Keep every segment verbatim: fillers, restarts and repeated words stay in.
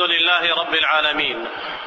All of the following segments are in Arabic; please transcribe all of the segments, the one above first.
الحمد لله رب العالمين،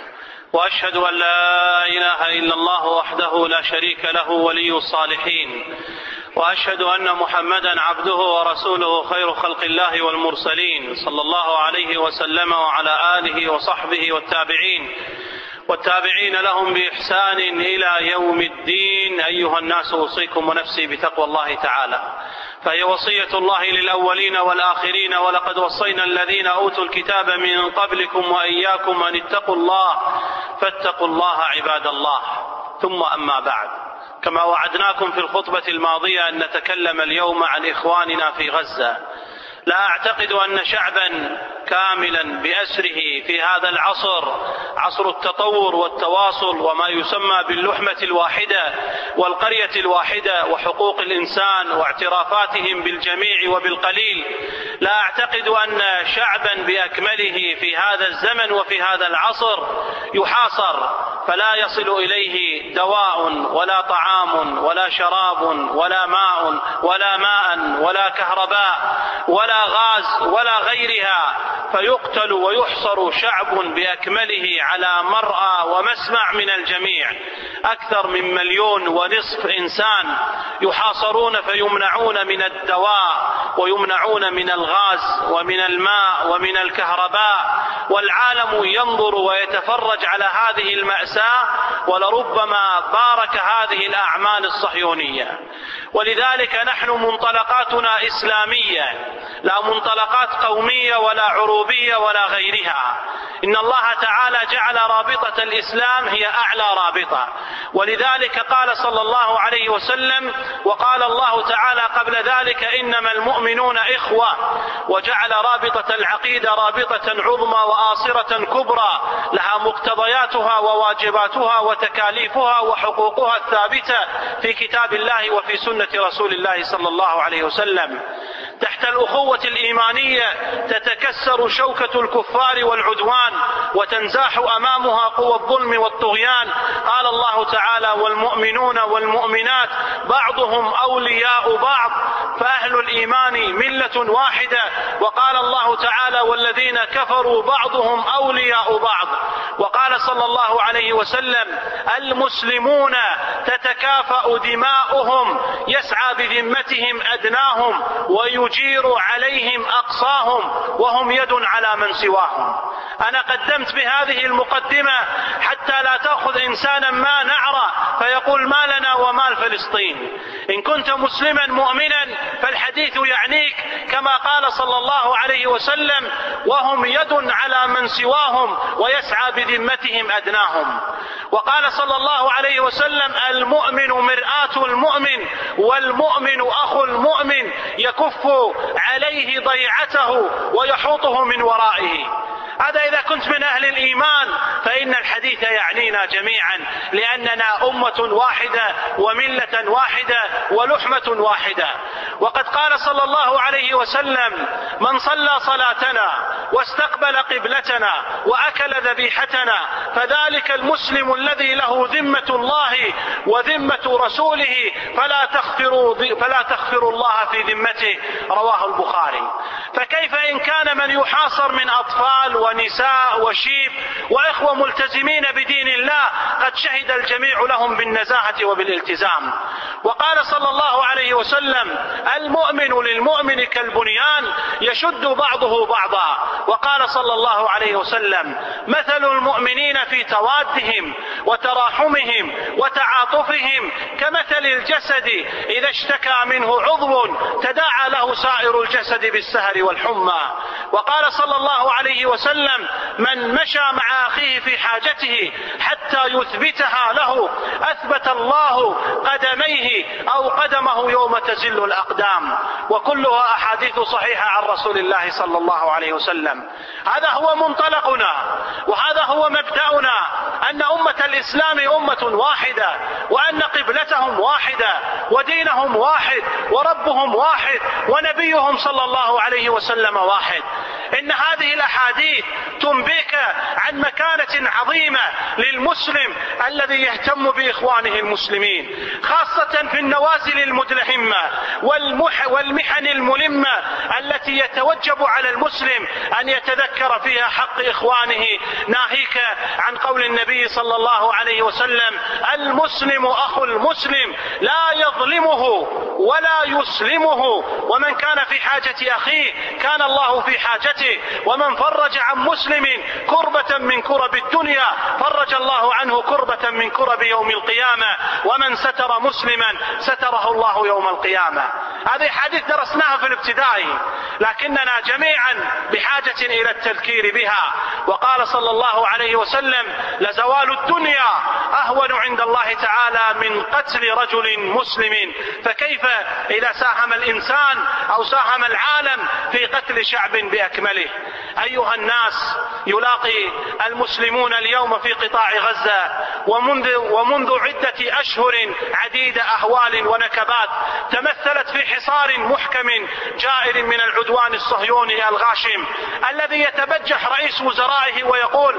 وأشهد أن لا إله إلا الله وحده لا شريك له ولي الصالحين، وأشهد أن محمدا عبده ورسوله خير خلق الله والمرسلين، صلى الله عليه وسلم وعلى آله وصحبه والتابعين والتابعين لهم بإحسان إلى يوم الدين. أيها الناس، أوصيكم ونفسي بتقوى الله تعالى، فهي وصية الله للأولين والآخرين، ولقد وصينا الذين أوتوا الكتاب من قبلكم وإياكم أن اتقوا الله، فاتقوا الله عباد الله. ثم أما بعد، كما وعدناكم في الخطبة الماضية أن نتكلم اليوم عن إخواننا في غزة. لا أعتقد أن شعبا كاملا بأسره في هذا العصر، عصر التطور والتواصل وما يسمى باللحمة الواحدة والقرية الواحدة وحقوق الإنسان واعترافاتهم بالجميع وبالقليل، لا أعتقد أن شعبا بأكمله في هذا الزمن وفي هذا العصر يحاصر فلا يصل إليه دواء ولا طعام ولا شراب ولا ماء ولا ماء ولا كهرباء ولا غاز ولا غيرها، فيقتل ويحصر شعب بأكمله على مرأى ومسمع من الجميع. أكثر من مليون ونصف إنسان يحاصرون فيمنعون من الدواء ويمنعون من الغاز ومن الماء ومن الكهرباء، والعالم ينظر ويتفرج على هذه المأساة، ولربما بارك هذه الأعمال الصهيونية. ولذلك نحن منطلقاتنا إسلامية، لا منطلقات قومية ولا عروبية ولا غيرها. إن الله تعالى جعل رابطة الإسلام هي أعلى رابطة، ولذلك قال صلى الله عليه وسلم: وقال الله تعالى قبل ذلك: إنما المؤمنون إخوة، وجعل رابطة العقيدة رابطة عظمى وآصرة كبرى لها مقتضياتها وواجباتها وتكاليفها وحقوقها الثابتة في كتاب الله وفي سنة رسول الله صلى الله عليه وسلم. تحت الأخوة الإيمانية تتكسر شوكة الكفار والعدوان وتنزاح أمامها قوى الظلم والطغيان. قال الله تعالى: والمؤمنون والمؤمنات بعضهم أولياء بعض، فأهل الإيمان ملة واحدة. وقال الله تعالى: والذين كفروا بعضهم أولياء بعض. وقال صلى الله عليه وسلم: المسلمون تتكافأ دماؤهم، يسعى بذمتهم أدناهم ويجير عليهم أقصاهم، وهم يد على من سواهم. أنا قدمت بهذه المقدمة حتى لا تأخذ إنسانا ما نعرى فيقول: ما لنا ومال فلسطين. إن كنت مسلما مؤمنا فالحديث يعنيك، كما قال صلى الله عليه وسلم: وهم يد على من سواهم ويسعى بذمتهم أدناهم. وقال صلى الله عليه وسلم: المؤمن مرآة المؤمن، والمؤمن أخو المؤمن، يكف عليه ضيعته ويحوطه من ورائه. هذا إذا كنت من أهل الإيمان، فإن الحديث يعنينا جميعا، لأننا أمة واحدة وملة واحدة ولحمة واحدة. وقد قال صلى الله عليه وسلم: من صلى صلاتنا واستقبل قبلتنا وأكل ذبيحتنا فذلك المسلم الذي له ذمة الله وذمة رسوله، فلا تغفروا فلا تغفروا الله في ذمته. رواه البخاري. فكيف إن كان من يحاصر من أطفال ونساء وشيب وإخوة ملتزمين بدين الله قد شهد الجميع لهم بالنزاهة وبالالتزام. وقال صلى الله عليه وسلم: المؤمن للمؤمن كالبنيان يشد بعضه بعضا. وقال صلى الله عليه وسلم: مثل المؤمنين في توادهم وتراحمهم وتعاطفهم كمثل الجسد إذا اشتكى منه عضو تداعى له سائر الجسد بالسهر والحمى. وقال صلى الله عليه وسلم: من مشى مع أخيه في حاجته حتى يثبتها له أثبت الله قدميه أو قدمه يوم تزل الأقدام. وكلها أحاديث صحيحة عن رسول الله صلى الله عليه وسلم. هذا هو منطلقنا وهذا هو مبدأنا، أن أمة الإسلام أمة واحدة، وأن قبلتهم واحدة ودينهم واحد وربهم واحد ونبيهم صلى الله عليه وسلم واحد. إن هذه الأحاديث تنبيك عن مكانة عظيمة للمسلم الذي يهتم بإخوانه المسلمين، خاصة في النوازل المدلهمة والمحن الملمة التي يتوجب على المسلم أن يتذكر فيها حق إخوانه، ناهيك عن قول النبي صلى الله عليه وسلم: المسلم أخو المسلم لا يظلمه ولا يسلمه، ومن كان في حاجة أخيه كان الله في حاجته، ومن فرج عن مسلم كربة من كرب الدنيا فرج الله عنه كربة من كرب يوم القيامة، ومن ستر مسلما ستره الله يوم القيامة. هذه حديث درسناها في الابتدائي، لكننا جميعا بحاجة إلى التذكير بها. وقال صلى الله عليه وسلم: لزوال الدنيا أهون عند الله تعالى من قتل رجل مسلم، فكيف إذا ساهم الإنسان أو ساهم العالم في قتل شعب بأكمله؟ أيها الناس، يلاقي المسلمون اليوم في قطاع غزة ومنذ, ومنذ عدة أشهر عديدة أهوال ونكبات تمثلت في حصار محكم جائر من العدوان الصهيوني الغاشم، الذي يتبجح رئيس وزرائه ويقول: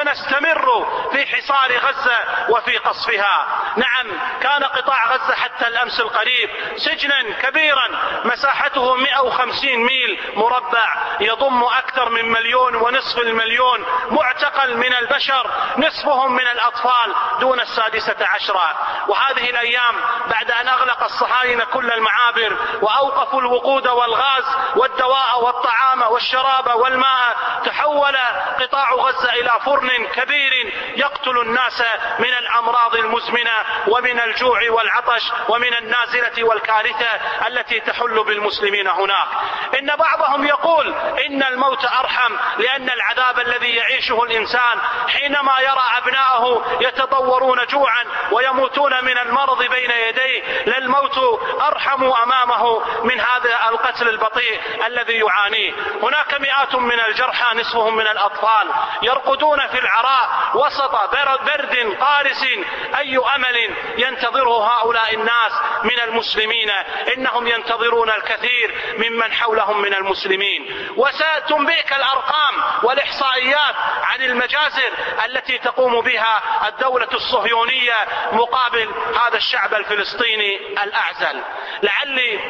سنستمر في حصار غزة وفي قصفها. نعم، كان قطاع غزة حتى الأمس القريب سجنا كبيرا مساحته مئة وخمسين ميل مربع، يضم أكثر من مليون ونصف المليون معتقل من البشر، نصفهم من الأطفال دون السادسة عشرة. وهذه الأيام بعد أن أغلق الصهاينة كل المعابر وأوقفوا الوقود والغاز والدواء والطعام والشراب والماء، تحول قطاع غزة إلى فرن كبير يقتل الناس من الأمراض المزمنة ومن الجوع والعطش ومن النازلة والكارثة التي تحل بالمسلمين هناك. إن بعضهم يقول إن الموت أرحم، لأن العذاب الذي يعيشه الإنسان حينما يرى أبناءه يتضورون جوعا ويموتون من المرض بين يديه، للموت أرحم أمامه من هذا القتل البطيء الذي يعانيه. هناك مئات من الجرحى نصفهم من الأطفال يرقدون في العراء وسط برد قارس. أي أمل ينتظره هؤلاء الناس من المسلمين؟ إنهم ينتظرون الكثير ممن حولهم من المسلمين. وستنبئك الأرقام والإحصائيات عن المجازر التي تقوم بها الدولة الصهيونية مقابل هذا الشعب الفلسطيني الأعزل. لعلي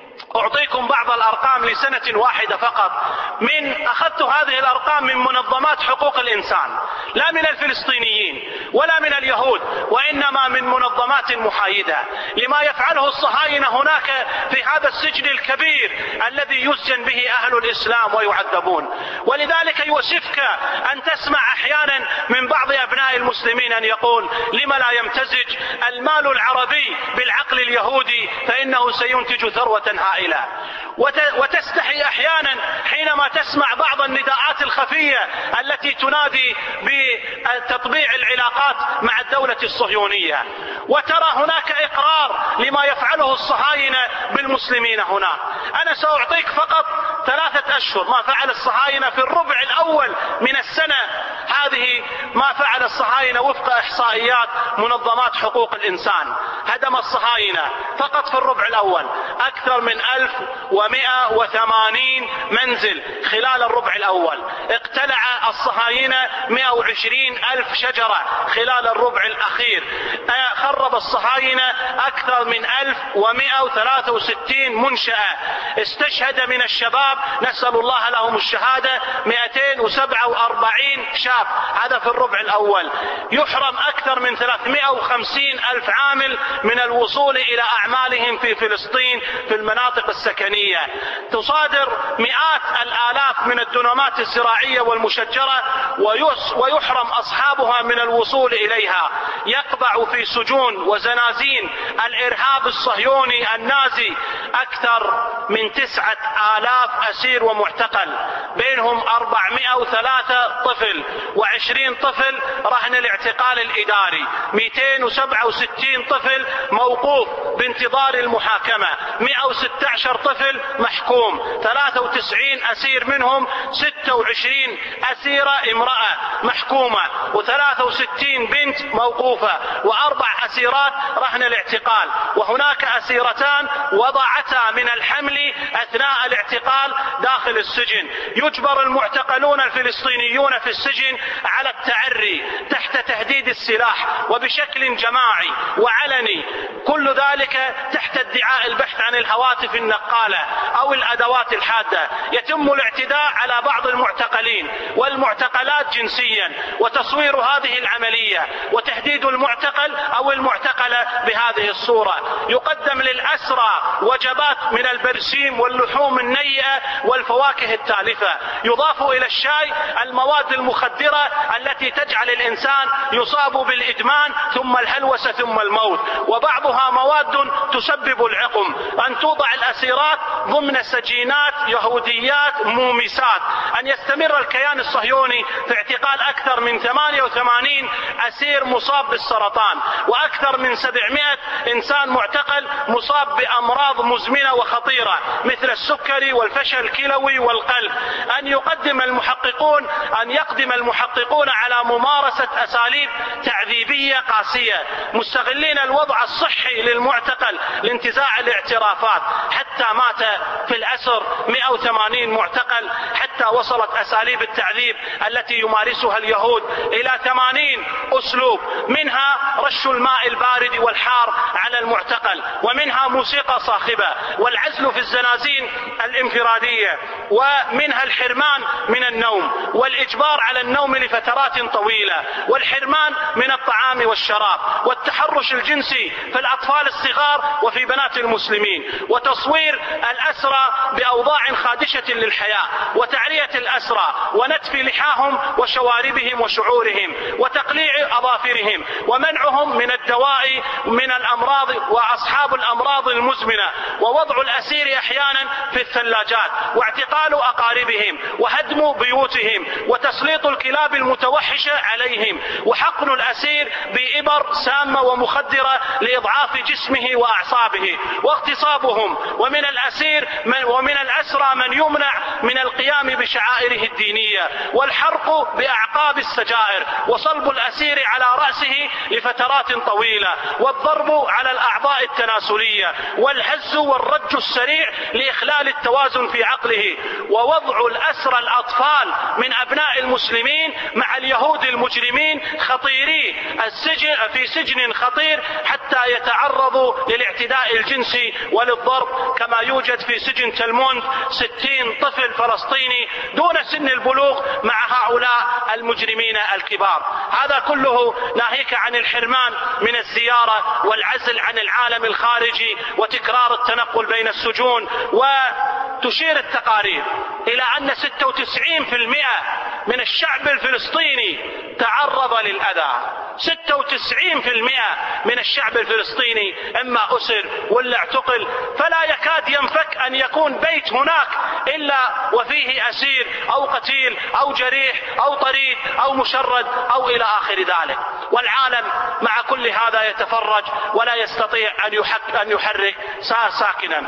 أعطيكم بعض الأرقام لسنة واحدة فقط، من أخذت هذه الأرقام من منظمات حقوق الإنسان، لا من الفلسطينيين ولا من اليهود، وإنما من منظمات محايدة، لما يفعله الصهاينة هناك في هذا السجن الكبير الذي يسجن به أهل الإسلام ويعذبون. ولذلك يؤسفك أن تسمع أحيانا من بعض أبناء المسلمين أن يقول: لما لا يمتزج المال العربي بالعقل اليهودي فإنه سينتج ثروة هائلة. وتستحي أحيانا حينما تسمع بعض النداءات الخفية التي تنادي بتطبيع العلاقات مع الدولة الصهيونية، وترى هناك إقرار لما يفعله الصهاينة بالمسلمين هناك. أنا سأعطيك فقط ثلاثة أشهر ما فعل الصهاينة في الربع الأول من السنة هذه، ما فعل الصهاينة وفق إحصائيات منظمات حقوق الإنسان. هدم الصهاينة فقط في الربع الأول أكثر من ألف ومئة وثمانين منزل خلال الربع الأول. اقتلع الصهاينة مئة وعشرين ألف شجرة خلال الربع الأخير. خرب الصهاينة أكثر من ألف ومئة وثلاثة وستين منشأة. استشهد من الشباب، نسأل الله لهم الشهادة، مئتين وسبعة وأربعين شاب، هذا في الربع الأول. يحرم أكثر من ثلاثمئة وخمسين ألف عامل من الوصول إلى أعمالهم في فلسطين في المناطق السكنية. تصادر مئات الآلاف من الدنومات الزراعية والمشجرة ويحرم أصحابها من الوصول إليها. يقبع في سجون وزنازين الإرهاب الصهيوني النازي أكثر من تسعة آلاف أسير ومعتقل، بينهم أربعمئة وثلاثة طفل وعشرين طفل رهن الاعتقال الإداري، مئتين وسبعة وستين طفل موقوف بانتظار المحاكمة، مئة وستة عشر طفل محكوم، ثلاثة وتسعين أسير منهم ستة وعشرين أسيرة امرأة محكومة، وثلاثة وستين بنت موقوفة، وأربع أسيرات رهن الاعتقال، وهناك أسيرتان وضعتا من الحمل أثناء الاعتقال داخل السجن. يجبر المعتقلون الفلسطينيون في السجن على التعري تحت تهديد السلاح وبشكل جماعي وعلني، كل ذلك تحت ادعاء البحث عن الهواتف النقالة أو الأدوات الحادة. يتم الاعتداء على بعض المعتقلين والمعتقلات جنسيا، وتصوير هذه العملية وتهديد المعتقل أو المعتقلة بهذه الصورة. يقدم للأسرى وجبات من البرسيم واللحوم النيئة والفواكه التالفة. يضاف إلى الشاي المواد المخدرة التي تجعل الإنسان يصاب بالإدمان ثم الهلوسة ثم الموت، وبعضها مواد تسبب العقم. أن توضع الأسيرات ضمن سجينات يهوديات مومسات. أن يستمر الكيان الصهيوني في اعتقال أكثر من ثمانية وثمانين أسير مصاب بالسرطان، وأكثر من سبعمائة إنسان معتقل مصاب بأمراض مزمنة وخطيرة مثل السكري والفشل الكلوي والقلب. أن يقدم المحققون أن يقدم المحققون على ممارسة أساليب تعذيبية قاسية، مستغلين الوضع الصحي للمعتقل لانتزاع الاعترافات، حتى مات في الأسر مئة وثمانين معتقل، حتى وصلت أساليب التعذيب التي يمارسها اليهود إلى ثمانين أسلوب، منها رش الماء البارد والحار على المعتقل، ومنها موسيقى صاخبة، والعزل في الزنازين الانفرادية، ومنها الحرمان من النوم والإجبار على النوم لفترات طويلة، والحرمان من الطعام والشراب، والتحرش الجنسي في الأطفال الصغار وفي بنات المسلمين، وتصوير الأسرى بأوضاع خادشة للحياة، وتعرية الأسرى ونتف لحاهم وشواربهم وشعورهم، وتقليع أظافرهم، ومنعهم من الدواء من الأمراض وأصحاب الأمراض المزمنة، ووضع الأسير أحيانا في الثلاجات، واعتقال أقاربهم، وهدم بيوتهم، وتسليط الكلاب المتوحشة عليهم، وحقن الأسير بإبر سامة ومخدرة لإضعاف جسمه وأعصابه، واغتصابهم. ومن الأسير من ومن الأسرى من يمنع من القيام بشعائره الدينية، والحرق بأعقاب السجائر، وصلب الأسير على رأسه لفترات طويلة، والضرب على الأعضاء التناسلية، والهز والرج السريع لإخلال التوازن في عقله، ووضع الأسرى الأطفال من أبناء المسلمين مع اليهود المجرمين خطيري السجن في سجن خطير حتى يتعرضوا للاعتداء الجنسي وللضرب، كما يوجد في سجن تلموند ستين طفل فلسطيني دون سن البلوغ مع هؤلاء المجرمين الكبار. هذا كله ناهيك عن الحرمان من الزيارة والعزل عن العالم الخارجي وتكرار التنقل بين السجون. وتشير التقارير إلى أن ستة وتسعين بالمئة من الشعب الفلسطيني تعرض للأذى. ستة وتسعين بالمئة من الشعب الفلسطيني إما أسر ولا اعتقل، فلا يكاد ينفك أن يكون بيت هناك إلا وفيه أسير أو قتيل أو جريح أو طريد أو مشرد أو إلى آخر ذلك. والعالم مع كل هذا يتفرج ولا يستطيع أن يحك أن يحرك ساكنا.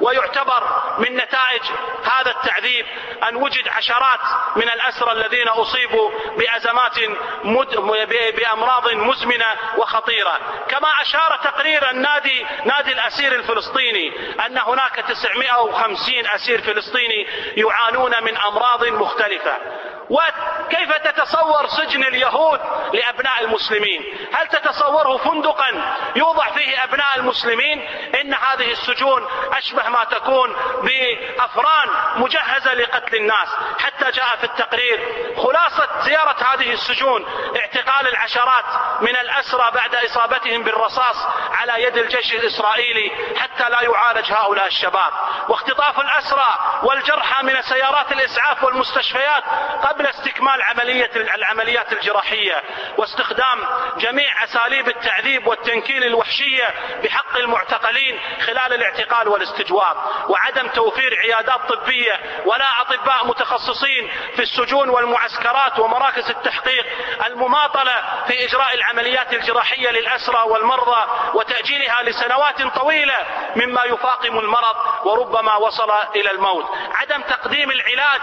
ويعتبر من نتائج هذا التعذيب أن وجد عشرات من الأسرى الذين أصيبوا بأزمات مد... بأمراض مزمنة وخطيرة. كما أشار تقرير النادي نادي الأسير الفلسطيني أن هناك تسعمائة وخمسين أسير فلسطيني يعانون من أمراض مختلفة. وكيف تتصور سجن اليهود لأبناء المسلمين؟ هل تتصوره فندقا يوضع فيه أبناء المسلمين؟ إن هذه السجون أشبه ما تكون بأفران مجهزة لقتل الناس. حتى جاء في التقرير خلاصة زيارة هذه السجون اعتقال العشرات من الأسرى بعد إصابتهم بالرصاص على يد الجيش الإسرائيلي حتى لا يعالج هؤلاء الشباب، واختطاف الأسرى والجرحى من سيارات الإسعاف والمستشفيات قبل استكمال عملية العمليات الجراحية، واستخدام جميع أساليب التعذيب والتنكيل الوحشية بحق المعتقلين خلال الاعتقال والاستجواب، وعدم توفير عيادات طبية ولا أطباء متخصصين في السجون والمعسكرات ومراكز التحقيق الممارسة والمماطلة في إجراء العمليات الجراحية للأسرى والمرضى وتأجيلها لسنوات طويلة مما يفاقم المرض وربما وصل إلى الموت. عدم تقديم العلاج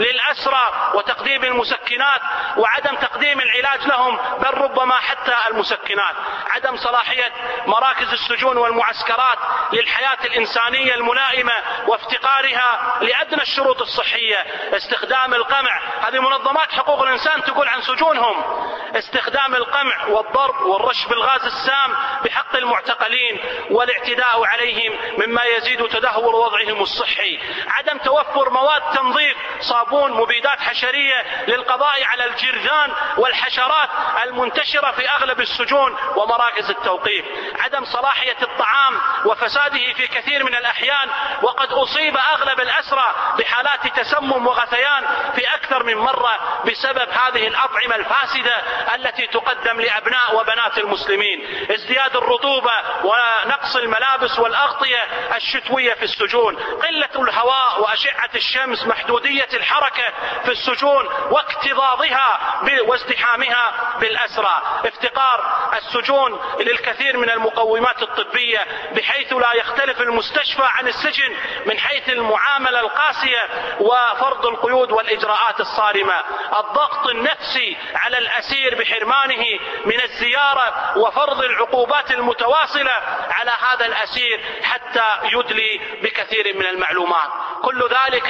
للأسرى وتقديم المسكنات وعدم تقديم العلاج لهم، بل ربما حتى المسكنات. عدم صلاحية مراكز السجون والمعسكرات للحياة الإنسانية الملائمة وافتقارها لأدنى الشروط الصحية. استخدام القمع، هذه منظمات حقوق الإنسان تقول عن سجونهم، استخدام القمع والضرب والرش بالغاز السام بحق المعتقلين والاعتداء عليهم مما يزيد تدهور وضعهم الصحي. عدم توفر مواد تنظيف، صابون، مبيدات حشرية للقضاء على الجرذان والحشرات المنتشرة في أغلب السجون ومراكز التوقيف. عدم صلاحية الطعام وفساده في كثير من الأحيان، وقد أصيب أغلب الأسرى بحالات تسمم وغثيان في أكثر من مرة بسبب هذه الأطعمة الفاسدة التي تقدم لأبناء وبنات المسلمين. ازدياد الرطوبة ونقص الملابس والأغطية الشتوية في السجون، قلة الهواء وأشعة الشمس، محدودية الحركة في السجون واكتظاظها وازدحامها بالأسرى. افتقار السجون للكثير من المقومات الطبية بحيث لا يختلف المستشفى عن السجن من حيث المعاملة القاسية وفرض القيود والإجراءات الصارمة. الضغط النفسي على الأسير بحرمانه من الزيارة وفرض العقوبات المتواصلة على هذا الأسير حتى يدلي بكثير من المعلومات. كل ذلك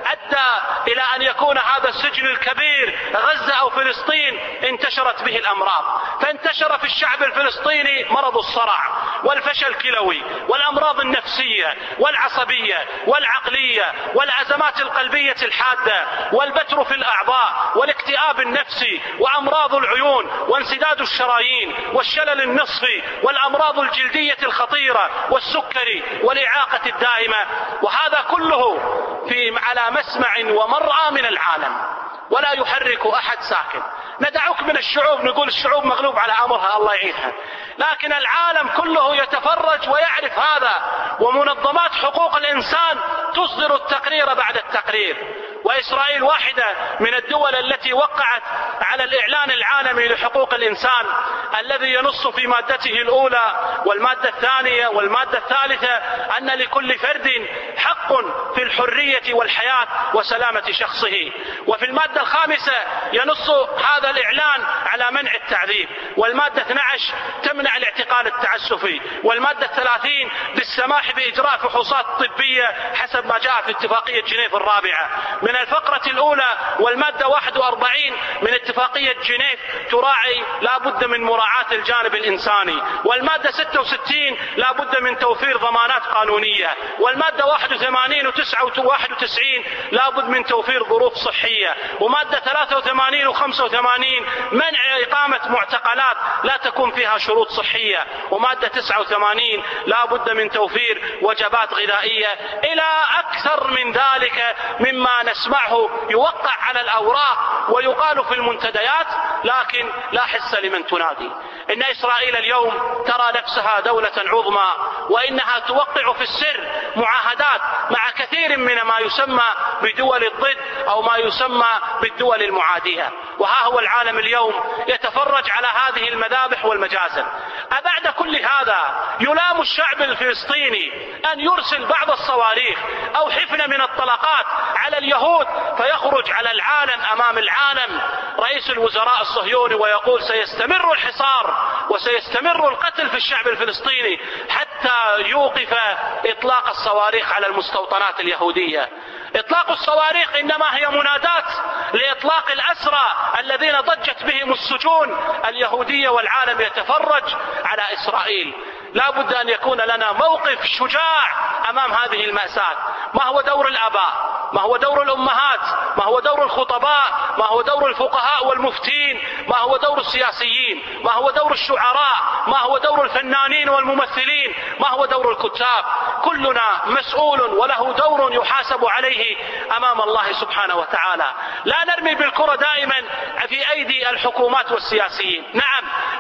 أدى إلى أن يكون هذا السجن الكبير غزة أو فلسطين انتشرت به الأمراض، فانتشر في الشعب الفلسطيني مرض الصرع والفشل الكلوي والأمراض النفسية والعصبية والعقلية والأزمات القلبية الحادة والبتر في الأعضاء والاكتئاب النفسي وأمراض العيون وانسداد الشرايين والشلل النصفي والأمراض الجلدية الخطيرة والسكري والإعاقة الدائمة. وهذا كله في على مسمع ومرأى من العالم، ولا يحرك أحد ساكن. ندعوك من الشعوب، نقول الشعوب مغلوب على أمرها الله يعينها، لكن العالم كله يتفرج ويعرف هذا، ومنظمات حقوق الإنسان تصدر التقرير بعد التقرير. وإسرائيل واحدة من الدول التي وقعت على الإعلان العالمي لحقوق الإنسان الذي ينص في مادته الأولى والمادة الثانية والمادة الثالثة أن لكل فرد حق في الحرية والحياة وسلامة شخصه. وفي المادة الخامسة ينص هذا الإعلان على منع التعذيب، والمادة اثني عشر تمنع الاعتقال التعسفي، والمادة ثلاثين بالسماح بإجراء فحوصات طبية حسب ما جاء في اتفاقية جنيف الرابعة. من الفقرة الأولى والمادة واحد وأربعين من اتفاقية جنيف تراعي لا بد من مراعاة الجانب الإنساني، والمادة ستة وستين لا بد من توفير ضمانات قانونية، والمادة واحد وثمانين وتسعة وواحد وتسعين لا بد من توفير ظروف صحية، ومادة ثلاثة وثمانين وخمسة وثمانين منع إقامة معتقلات لا تكون فيها شروط صحية، ومادة تسعة وثمانين لا بد من توفير وجبات غذائية، إلى أكثر من ذلك مما نسمعه يوقع على الأوراق ويقال في المنتديات، لكن لا حس لمن تنادي. إن إسرائيل اليوم ترى نفسها دولة عظمى، وإنها توقع في السر معاهدات مع كثير من ما يسمى بدول الضد أو ما يسمى بالدول المعادية. وها هو العالم اليوم يتفرج على هذه المذابح والمجازر. أبعد كل هذا يلام الشعب الفلسطيني أن يرسل بعض الصواريخ أو حفنة من الطلقات على اليهود فيخرج على العالم أمام العالم رئيس الوزراء الصهيوني ويقول سيستمر الحصار وسيستمر القتل في الشعب الفلسطيني حتى يوقف إطلاق الصواريخ على المستوطنات اليهودية. إطلاق الصواريخ إنما هي منادات لإطلاق الأسرى الذين ضجت بهم السجون اليهودية، والعالم يتفرج على إسرائيل. لا بد أن يكون لنا موقف شجاع أمام هذه المأساة. ما هو دور الآباء؟ ما هو دور الأمهات؟ ما هو دور الخطباء؟ ما هو دور الفقهاء والمفتين؟ ما هو دور السياسيين؟ ما هو دور الشعراء؟ ما هو دور الفنانين والممثلين؟ ما هو دور الكتاب؟ كلنا مسؤول وله دور يحاسب عليه أمام الله سبحانه وتعالى. لا نرمي بالكرة دائما في أيدي الحكومات والسياسيين. نعم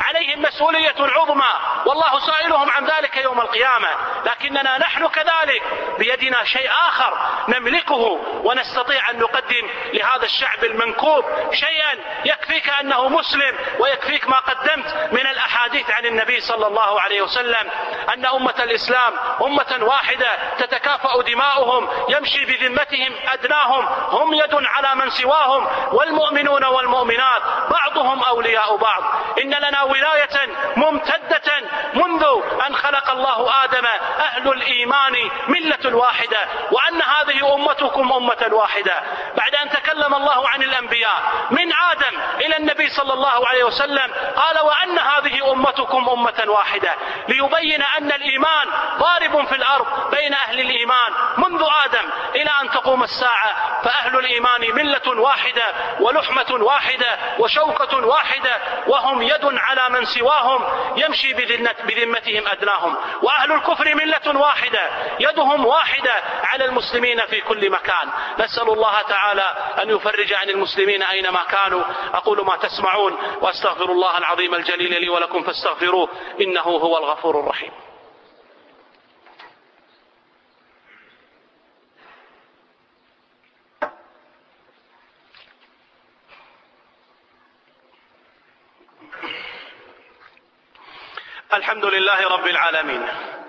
عليهم مسؤولية عظمى والله سائلهم عن ذلك يوم القيامة، لكننا نحن كذلك بيدنا شيء آخر نملكه ونستطيع أن نقدم لهذا الشعب المنكوب شيئا يكفيك أنه مسلم ويكفيك ما قدمت من الأحاديث عن النبي صلى الله عليه وسلم أن أمة الإسلام أمة واحدة تتكافأ دماؤهم يمشي بذمتهم أدناهم، هم يد على من سواهم، والمؤمنون والمؤمنات بعضهم أولياء بعض. إن لنا ولاية ممتدة منذ أن خلق الله آدم، أهل الإيمان ملة واحدة، وأن هذه أمتكم أمة واحدة. بعد أن تكلم الله عن الأنبياء من آدم إلى النبي صلى الله عليه وسلم قال وأن هذه أمتكم أمة واحدة، ليبين أن الإيمان ضارب في الأرض بين أهل الإيمان منذ آدم إلى أن تقوم الساعة، فأهل الإيمان ملة واحدة ولحمة واحدة وشوكة واحدة، وهم يد على من سواهم يمشي بذمتهم أدناهم. وأهل الكفر ملة واحدة يدهم واحدة على المسلمين في كل مكان. نسأل الله تعالى أن يفرج عن المسلمين أينما كانوا. أقول ما تسمعون وأستغفر الله العظيم الجليل لي ولكم فاستغفروه إنه هو الغفور الرحيم. الحمد لله رب العالمين،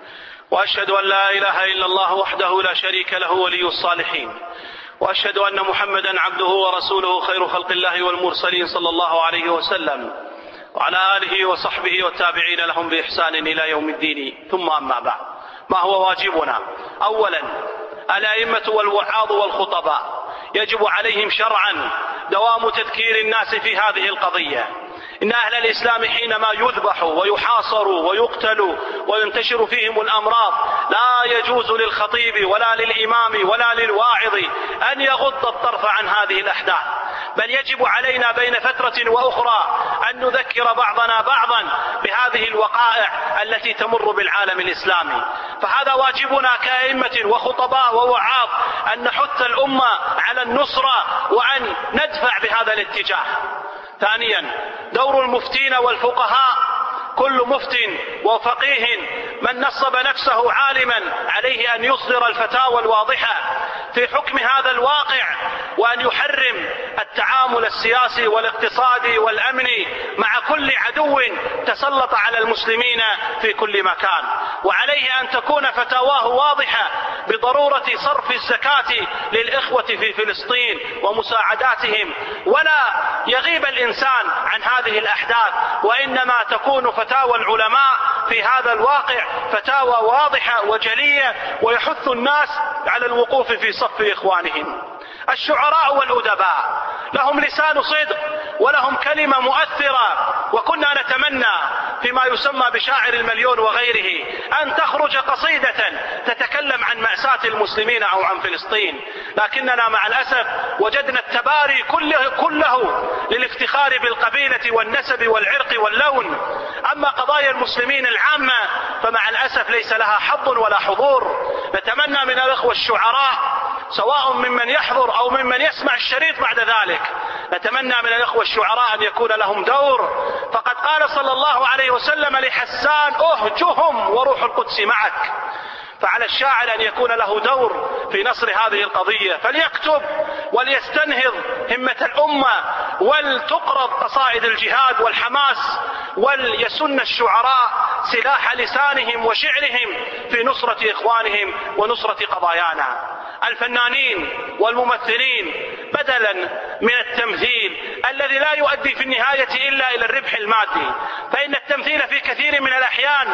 وأشهد أن لا إله إلا الله وحده لا شريك له ولي الصالحين، وأشهد أن محمدا عبده ورسوله خير خلق الله والمرسلين صلى الله عليه وسلم، وعلى آله وصحبه والتابعين لهم بإحسان إلى يوم الدين. ثم أما بعد، ما هو واجبنا؟ أولا الأئمة والوعاظ والخطباء يجب عليهم شرعا دوام تذكير الناس في هذه القضية. إن أهل الإسلام حينما يذبحوا ويحاصروا ويقتلوا وينتشر فيهم الأمراض لا يجوز للخطيب ولا للإمام ولا للواعظ أن يغض الطرف عن هذه الأحداث، بل يجب علينا بين فترة وأخرى أن نذكر بعضنا بعضا بهذه الوقائع التي تمر بالعالم الإسلامي. فهذا واجبنا كأئمة وخطباء ووعاظ أن نحث الأمة على النصرة وأن ندفع بهذا الاتجاه. ثانيا دور المفتين والفقهاء، كل مفت وفقيه من نصب نفسه عالما عليه أن يصدر الفتاوى الواضحة في حكم هذا الواقع، وأن يحرم التعامل السياسي والاقتصادي والأمني مع كل عدو تسلط على المسلمين في كل مكان. وعليه أن تكون فتاواه واضحة بضرورة صرف الزكاة للإخوة في فلسطين ومساعداتهم، ولا يغيب الإنسان عن هذه الأحداث، وإنما تكون فتاوى العلماء في هذا الواقع فتاوى واضحة وجلية ويحث الناس على الوقوف في صف إخوانهم. الشعراء والأدباء لهم لسان صدق ولهم كلمة مؤثرة، وكنا نتمنى فيما يسمى بشاعر المليون وغيره أن تخرج قصيدة تتكلم عن مأساة المسلمين أو عن فلسطين، لكننا مع الأسف وجدنا التباري كله, كله للافتخار بالقبيلة والنسب والعرق واللون. أما قضايا المسلمين العامة فمع الأسف ليس لها حظ ولا حضور. نتمنى من الأخوة الشعراء سواء ممن يحضر أو ممن يسمع الشريط بعد ذلك، نتمنى من الأخوة الشعراء أن يكون لهم دور، فقد قال صلى الله عليه وسلم لحسان أهجهم وروح القدس معك. فعلى الشاعر أن يكون له دور في نصر هذه القضية، فليكتب وليستنهض همة الأمة ولتقرض قصائد الجهاد والحماس، وليسن الشعراء سلاح لسانهم وشعرهم في نصرة إخوانهم ونصرة قضايانا. الفنانين والممثلين بدلا من التمثيل الذي لا يؤدي في النهاية إلا إلى الربح المادي، فإن التمثيل في كثير من الأحيان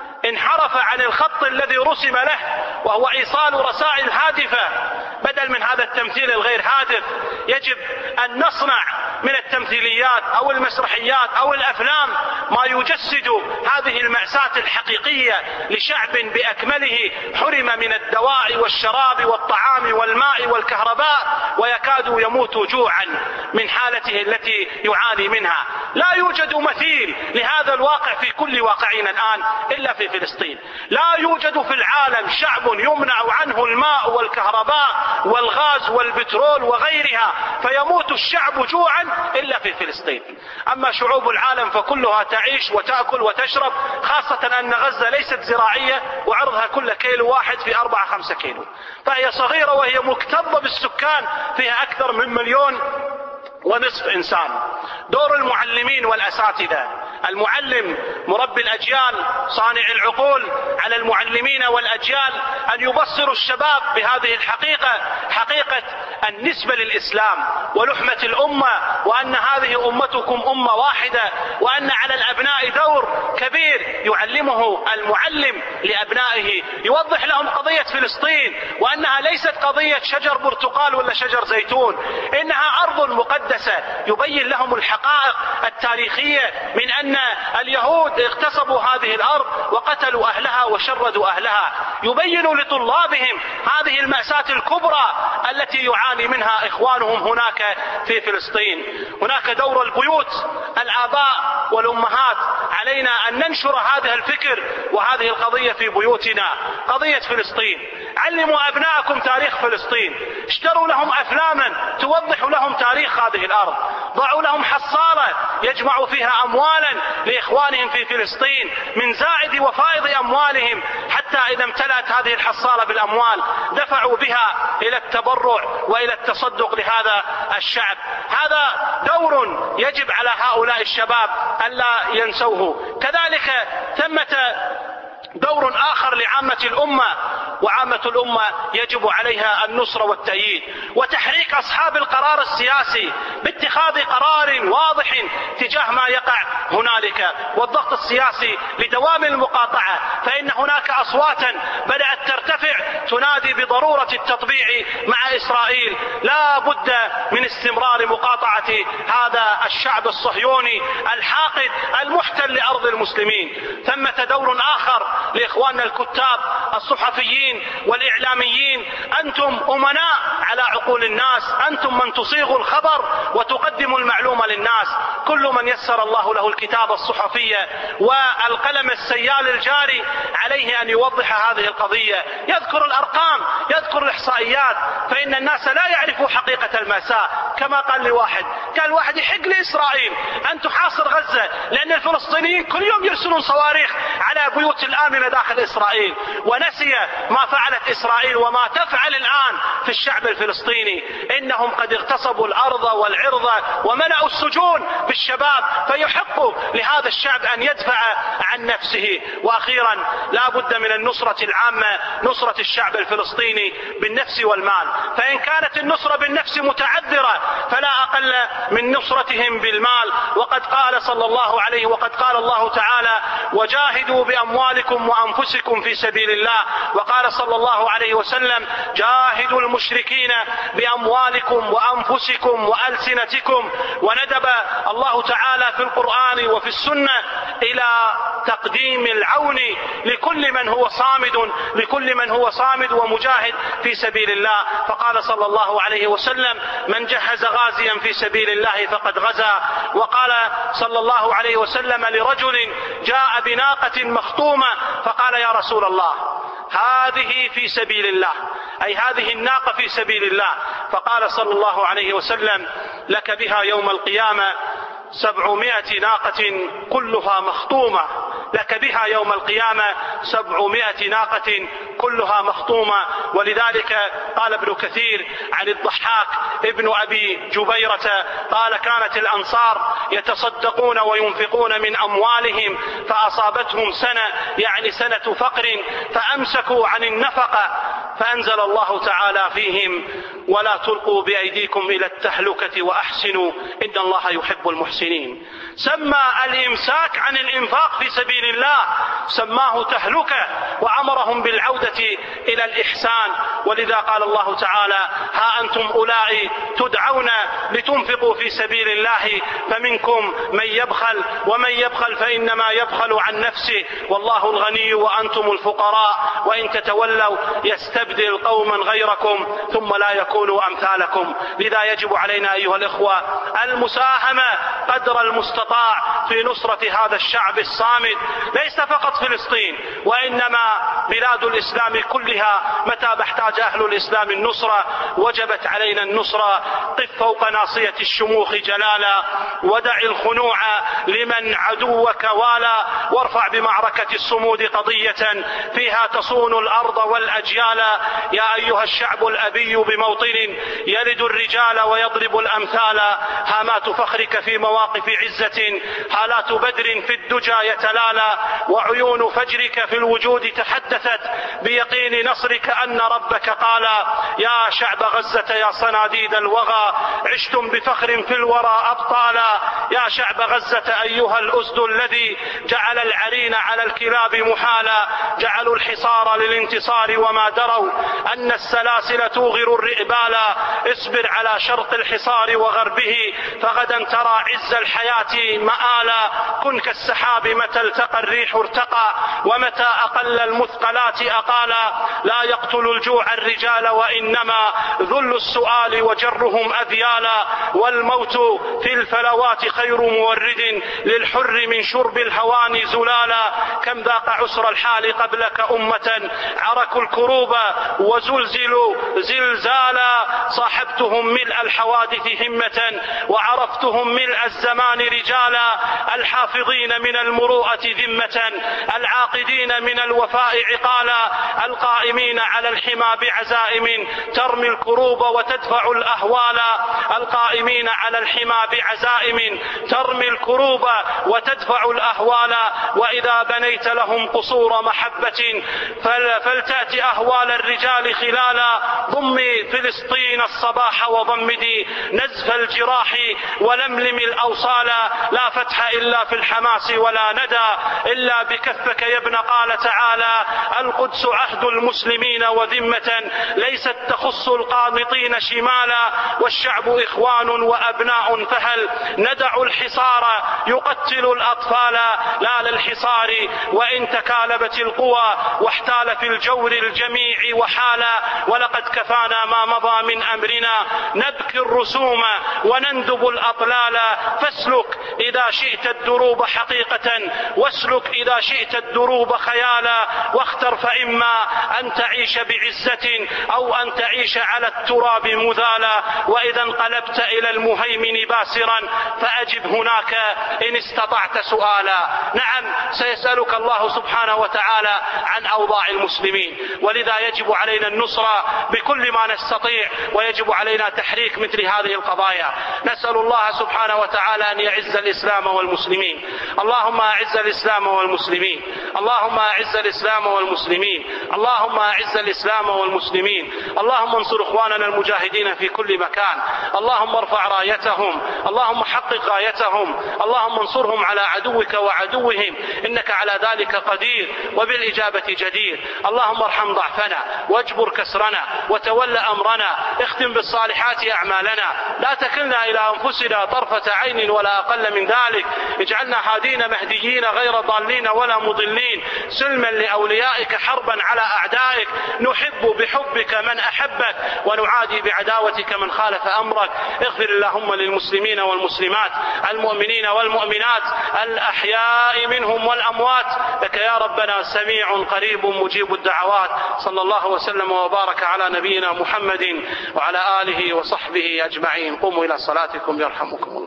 انحرف عن الخط الذي رسم له وهو إيصال رسائل هادفة. بدل من هذا التمثيل الغير هادف يجب أن نصنع من التمثيليات أو المسرحيات أو الأفلام ما يجسد هذه المأساة الحقيقية لشعب بأكمله حرم من الدواء والشراب والطعام والماء والكهرباء ويكاد يموت جوعا من حالته التي يعاني منها. لا يوجد مثيل لهذا الواقع في كل واقعنا الآن إلا في فلسطين. لا يوجد في العالم شعب يمنع عنه الماء والكهرباء والغاز والبترول وغيرها فيموت الشعب جوعا إلا في فلسطين. أما شعوب العالم فكلها تعيش وتأكل وتشرب، خاصة أن غزة ليست زراعية وعرضها كل كيلو واحد في أربعة خمسة كيلو، فهي صغيرة وهي مكتظة بالسكان، فيها أكثر من مليون ونصف إنسان. دور المعلمين والأساتذة، المعلم مربي الأجيال صانع العقول، على المعلمين والأجيال أن يبصروا الشباب بهذه الحقيقة، حقيقة النسبة للإسلام ولحمة الأمة، وأن هذه أمتكم أمة واحدة، وأن على الأبناء دور كبير يعلمه المعلم لأبنائه، يوضح لهم قضية فلسطين وأنها ليست قضية شجر برتقال ولا شجر زيتون، إنها أرض مقدسة، يبين لهم الحقائق التاريخية من أن اليهود اغتصبوا هذه الأرض وقتلوا أهلها وشردوا أهلها، يبين لطلابهم هذه المأساة الكبرى التي يعاني منها إخوانهم هناك في فلسطين. هناك دور البيوت، الآباء والأمهات، علينا أن ننشر هذا الفكر وهذه القضية في بيوتنا، قضية فلسطين. علموا أبنائكم تاريخ فلسطين، اشتروا لهم أفلاما توضح لهم تاريخ هذه الأرض، ضعوا لهم حصالة يجمعوا فيها أموالا لإخوانهم في فلسطين من زائد وفائض أموالهم، حتى إذا امتلأت هذه الحصالة بالأموال دفعوا بها إلى التبرع وإلى التصدق لهذا الشعب. هذا دور يجب على هؤلاء الشباب ألا ينسوه. كذلك ثمة دور آخر لعامة الأمة، وعامة الأمة يجب عليها النصر والتأييد وتحريك أصحاب القرار السياسي باتخاذ قرار واضح تجاه ما يقع هنالك، والضغط السياسي لدوام المقاطعة، فإن هناك أصواتا بدأت ترتفع تنادي بضرورة التطبيع مع إسرائيل. لا بد من استمرار مقاطعة هذا الشعب الصهيوني الحاقد المحتل لأرض المسلمين. ثمة دور آخر لإخواننا الكتاب الصحفيين والإعلاميين، أنتم أمناء على عقول الناس، أنتم من تصيغوا الخبر وتقدموا المعلومة للناس. كل من يسر الله له الكتابة الصحفية والقلم السيال الجاري عليه أن يوضح هذه القضية، يذكر الأرقام، يذكر الإحصائيات، فإن الناس لا يعرفوا حقيقة المأساة. كما قال لي واحد، قال واحد يحق لإسرائيل أن تحاصر غزة لأن الفلسطينيين كل يوم يرسلون صواريخ على بيوت الآمنة داخل إسرائيل، ونسي ما فعلت إسرائيل وما تفعل الآن في الشعب الفلسطيني. إنهم قد اغتصبوا الأرض والعرض وملأوا السجون بالشباب، فيحق لهذا الشعب أن يدفع عن نفسه. وأخيرا لا بد من النصرة العامة، نصرة الشعب الفلسطيني بالنفس والمال، فإن كانت النصرة بالنفس متعذرة فلا أقل من نصرتهم بالمال. وقد قال صلى الله عليه وقد قال الله تعالى: وجاهدوا بأموالكم وأنفسكم في سبيل الله. وقال صلى الله عليه وسلم: جاهدوا المشركين بأموالكم وأنفسكم وألسنتكم. وندب الله تعالى في القرآن وفي السنة إلى تقديم العون لكل من هو صامد لكل من هو صامد ومجاهد في سبيل الله. فقال صلى الله عليه وسلم: من جهز غازيا في سبيل الله فقد غزا. وقال صلى الله عليه وسلم لرجل جاء بناقة مخطومة فقال: يا رسول الله، هذه في سبيل الله، أي هذه الناقة في سبيل الله. فقال صلى الله عليه وسلم: لك بها يوم القيامة سبعمائة ناقة كلها مخطومة، لك بها يوم القيامة سبعمائة ناقة كلها مخطومة. ولذلك قال ابن كثير عن الضحاك ابن أبي جبيرة قال: كانت الأنصار يتصدقون وينفقون من أموالهم فأصابتهم سنة، يعني سنة فقر، فأمسكوا عن النفقة، فأنزل الله تعالى فيهم: ولا تلقوا بأيديكم إلى التهلكة وأحسنوا إن الله يحب المحسنين. سمى الإمساك عن الإنفاق في سبيل الله سماه تهلكة، وأمرهم بالعودة إلى الإحسان. ولذا قال الله تعالى: ها أنتم أولئك تدعون لتنفقوا في سبيل الله فمنكم من يبخل ومن يبخل فإنما يبخل عن نفسه والله الغني وأنتم الفقراء وإن تتولوا يستبدل نستبدل قوما غيركم ثم لا يكونوا أمثالكم. لذا يجب علينا أيها الإخوة المساهمة قدر المستطاع في نصرة هذا الشعب الصامد، ليس فقط فلسطين وإنما بلاد الإسلام كلها. متى احتاج أهل الإسلام النصرة وجبت علينا النصرة. قف فوق ناصية الشموخ جلالا، ودع الخنوع لمن عدوك والا، وارفع بمعركة الصمود قضية فيها تصون الأرض والأجيال. يا أيها الشعب الأبي بموطن يلد الرجال ويضرب الأمثال، هامات فخرك في مواقف عزة، حالات بدر في الدجى يتلالى، وعيون فجرك في الوجود تحدثت بيقين نصرك أن ربك قال. يا شعب غزة يا صناديد الوغى، عشتم بفخر في الورى أبطالا. يا شعب غزة أيها الأسد الذي جعل العرين على الكلاب محالا، جعلوا الحصار للانتصار وما دروا أن السلاسل توغر الرئبالا. اصبر على شرق الحصار وغربه فغدا ترى عز الحياة مآلا. كن كالسحاب متى التقى الريح ارتقى، ومتى أقل المثقلات أقالا. لا يقتل الجوع الرجال وإنما ذل السؤال وجرهم أذيالا. والموت في الفلوات خير مورد للحر من شرب الهوان زلالا. كم ذاق عسر الحال قبلك أمة عركوا الكروب وزلزلوا زلزالا. صاحبتهم ملء الحوادث همة وعرفتهم ملء الزمان رجالا. الحافظين من المروءة ذمة، العاقدين من الوفاء عقالا. القائمين على الحمى بعزائم ترمي الكروب وتدفع الأهوال. القائمين على الحمى بعزائم ترمي الكروب وتدفع الأهوال. وإذا بنيت لهم قصور محبة فلتأتي أهوال الرجال خلالا. ضمي فلسطين الصباح وضمدي نزف الجراح ولملم الأوصال. لا فتح إلا في الحماس ولا ندى إلا بكفك يا ابن. قال تعالى القدس عهد المسلمين وذمة ليست تخص القانطين شمالا. والشعب إخوان وأبناء فهل ندع الحصار يقتل الأطفال. لا للحصار وإن تكالبت القوى واحتال في الجور الجميع وحالا. ولقد كفانا ما مضى من أمرنا نبكي الرسوم ونندب الأطلال. فاسلك إذا شئت الدروب حقيقة واسلك إذا شئت الدروب خيالا. واختر فإما أن تعيش بعزة أو أن تعيش على التراب مذالا. وإذا انقلبت إلى المهيمن باسرا فأجب هناك إن استطعت سؤالا. نعم سيسألك الله سبحانه وتعالى عن أوضاع المسلمين، ولذا يجب علينا النصرة بكل ما نستطيع، ويجب علينا تحريك مثل هذه القضايا. نسأل الله سبحانه وتعالى أن يعز الإسلام والمسلمين. اللهم أعز الإسلام والمسلمين، اللهم أعز الإسلام والمسلمين، اللهم أعز الإسلام والمسلمين. اللهم انصر إخواننا المجاهدين في كل مكان، اللهم ارفع رايتهم، اللهم حقق غايتهم، اللهم انصرهم على عدوك وعدوهم، إنك على ذلك قدير وبالإجابة جدير. اللهم ارحم ضعفنا واجبر كسرنا وتول أمرنا، اختم بالصالحات أعمالنا، لا تكلنا إلى أنفسنا طرفة عين ولا أقل من ذلك. اجعلنا هادين مهديين غير ضالين ولا مضلين، سلما لأوليائك حربا على أعدائك. نحب بحبك من أحبك ونعادي بعداوتك من خالف أمرك. اغفر اللهم للمسلمين والمسلمات، المؤمنين والمؤمنات، الأحياء منهم والأموات، لك يا ربنا سميع قريب مجيب الدعوات. صلى الله وسلم وبارك على نبينا محمد وعلى آله وصحبه أجمعين. قوموا إلى صلاتكم يرحمكم الله.